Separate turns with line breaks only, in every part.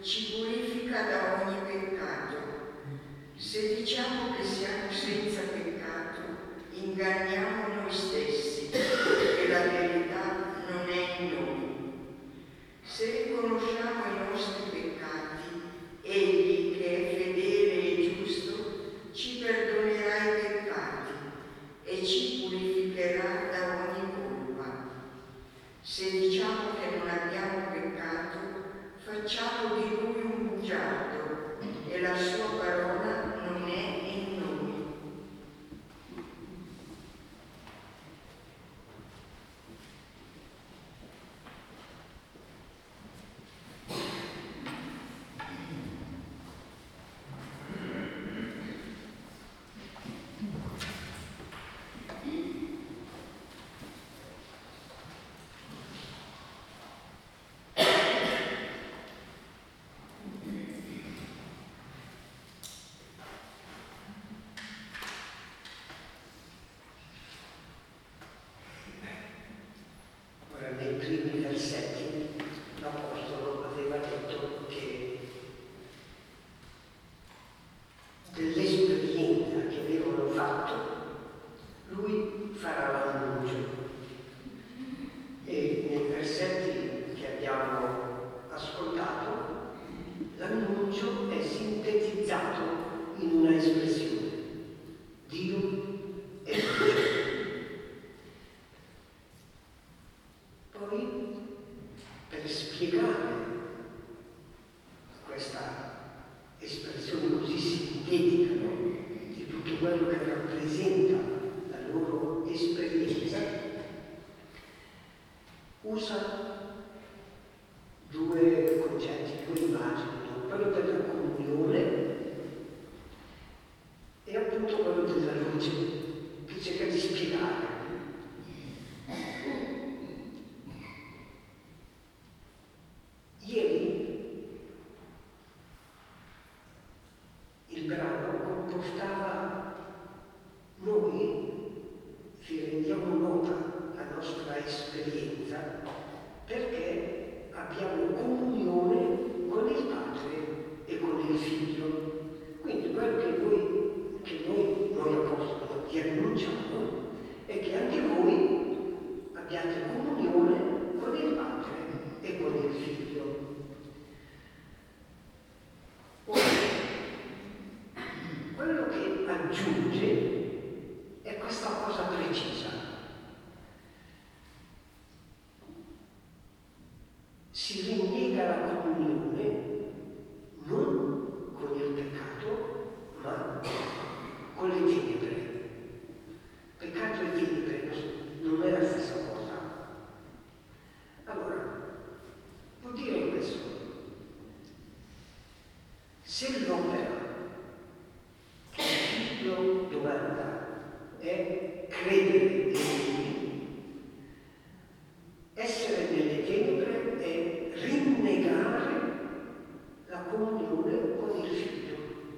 ci purifica da ogni peccato. Se diciamo che siamo senza peccato, inganniamo noi stessi e la verità non è in noi. Se riconosciamo i nostri peccati, Egli, che è fedele e giusto, ci perdonerà i peccati e ci purificherà da ogni colpa. Se diciamo che non abbiamo peccato, facciamo di Lui un bugiardo e la sua parola non è in noi.
Nei primi versetti l'Apostolo aveva detto che dell'esperienza che avevano fatto lui farà l'annuncio, e nei versetti che abbiamo ascoltato l'annuncio è sintetizzato in una espressione: Dio è luce. Poi, per spiegare questa espressione così sintetica, no, di tutto quello che rappresenta la loro esperienza, usa due concetti, due immagini, no? Quello della comunione e appunto quello della luce, che cerca di spiegare. Ieri il brano comportava noi che rendiamo nota la nostra esperienza perché abbiamo comunione con il Padre e con il Figlio. Quindi quello che noi apostoli ti annunciamo è che anche voi abbiate comunione con il Padre e con il Figlio. Ora, quello che aggiunge è questa cosa precisa. Si rinnega la comunione non con il peccato, ma con le tenebre. Peccato e tenebre non è la stessa cosa. Allora, vuol dire questo: se l'opera che il Figlio domanda è credere in Lui, essere nelle tenebre è rinnegare la comunione con il Figlio.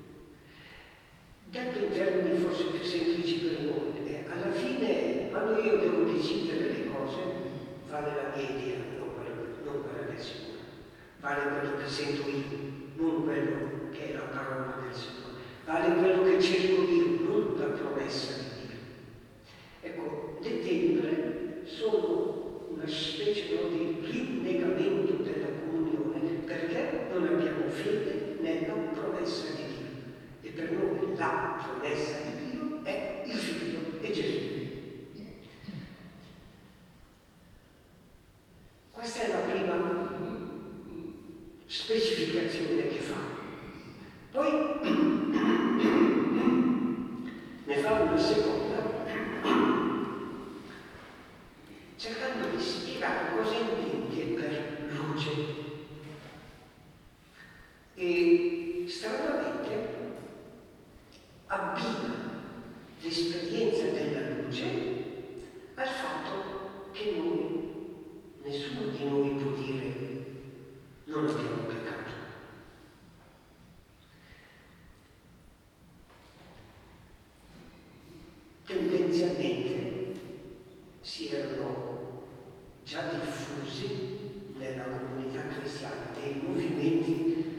Detto in termini forse più semplici per noi, alla fine, quando io devo decidere le cose, vale la mia idea, non quella del Signore, vale quello che sento io, non quello che è la parola del Signore, vale quello che cerco io, non la promessa di Dio. Ecco, le tenebre sono una specie di rinnegamento della comunione perché non abbiamo fede nella promessa di Dio. E per noi la promessa di Dio è il Figlio, è Gesù. Questa è la prima specificazione che fa. Poi ne fa una seconda, cercando di spiegare cosa intende per luce. E stranamente abbina l'esperienza della luce al fatto che nessuno di noi può dire non abbiamo peccato. Tendenzialmente si erano già diffusi nella comunità cristiana dei movimenti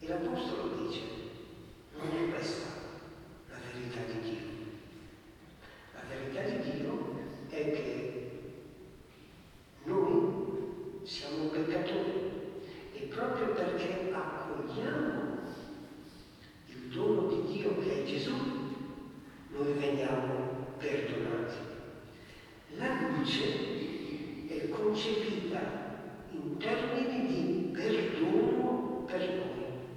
l'Apostolo dice, non è questa la verità di Dio. La verità di Dio è che noi siamo peccatori e proprio perché accogliamo il dono di Dio che è Gesù, noi veniamo perdonati. La luce è concepita in termini di perdono per noi.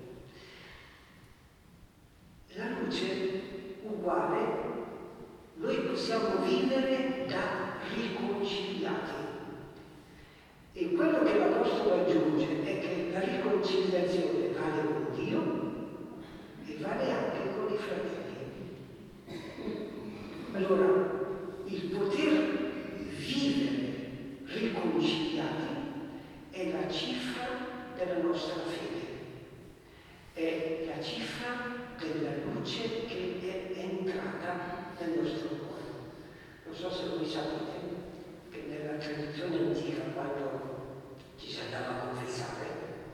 La luce uguale, noi possiamo vivere da riconciliati. E quello che l'Apostolo aggiunge è che la riconciliazione vale con Dio e vale anche con i fratelli. Allora, il poter vivere riconciliati è la cifra della nostra fede, è la cifra della luce che è entrata nel nostro cuore. Non so se voi sapete che nella tradizione antica, quando ci si andava a confessare,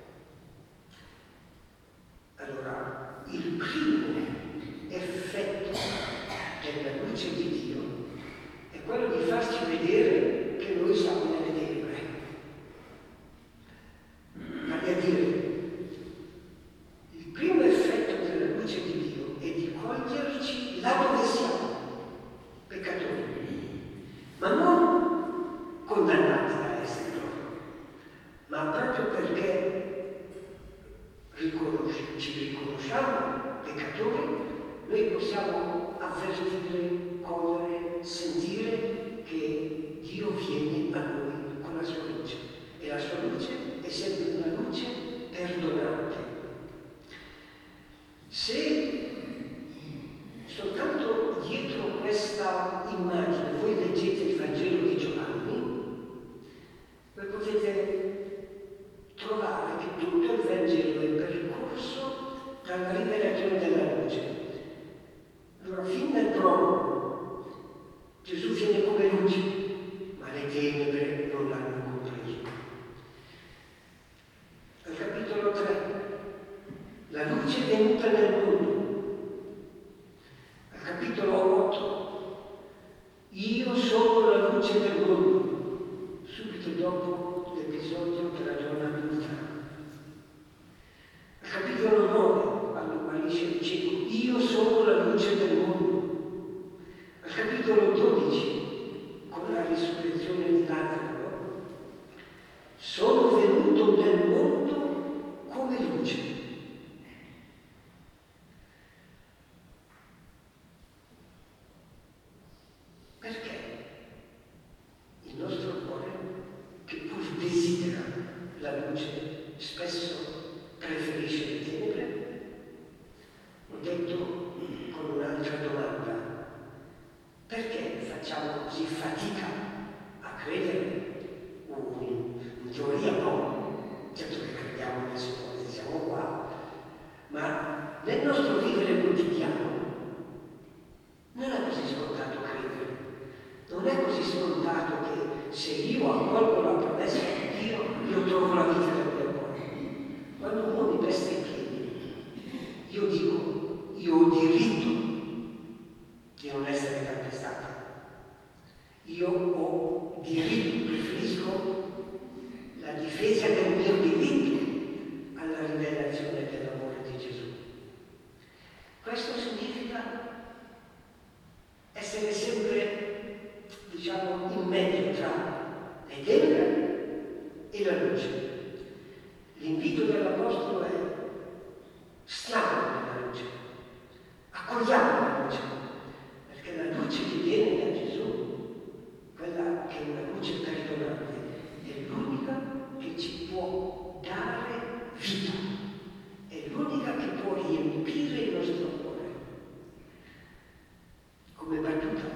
allora il primo effetto della luce di Dio è quello di farci vedere che noi siamo nelle tenebre. Vale a dire, il primo effetto della luce di Dio è di coglierci là dove siamo, peccatori, ma non condannati da essere loro, ma proprio perché ci riconosciamo peccatori, noi possiamo avvertire, cogliere, sentire che Dio viene a noi con la sua luce. E la sua luce è sempre una luce perdonante. Se soltanto dietro questa immagine voi leggete il Vangelo di Giovanni, voi potete trovare che tutto il Vangelo è percorso dalla rivelazione della luce. Allora, fin dal prologo, Gesù viene come luce, ma le tenebre non l'hanno compreso. Al capitolo 3, la luce è venuta nel mondo. Al capitolo 8, io sono la luce del mondo, subito dopo l'episodio della donna adultera. Al capitolo 9, quando guarisce il cieco, io sono la luce del mondo. Al capitolo 12, con la risurrezione di Lazzaro, sono venuto nel mondo come luce. Perché il nostro cuore, che pur desidera la luce, spesso preferisce le tenebre? Ho detto con un'altra domanda: perché facciamo così fatica a credere? In teoria no, certo che crediamo nel Signore, siamo qua, ma nel nostro vivere quotidiano non è così scontato credere, non è così scontato che se io accolgo la promessa di Dio, io trovo la vita del mio cuore. Quando uno mi pesta in piedi, io dico, io ho diritto di non essere calpestato. Io ho diritto, preferisco la difesa del mio diritto alla rivelazione dell'amore di Gesù. Questo significa essere sempre, diciamo, in mezzo tra le tenebre e la luce. L'invito dell'Apostolo è: stiamo nella luce, accogliamo la luce, perché la luce che viene da Gesù, quella che è una luce perdonante, è l'unica che ci può dare vita, è l'unica che può riempire il nostro cuore. Come battuta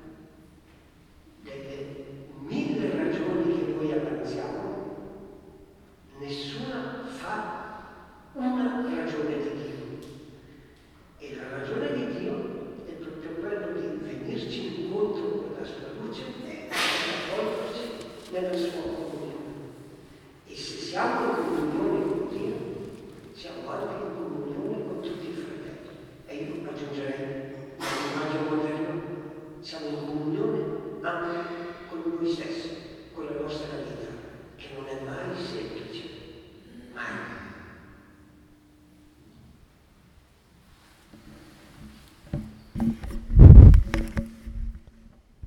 delle 1000 ragioni che noi avanziamo, nessuna fa una ragione di Dio. E la ragione di Dio è proprio quello di venirci incontro con la sua luce e accoglierci nella sua comunione. E se siamo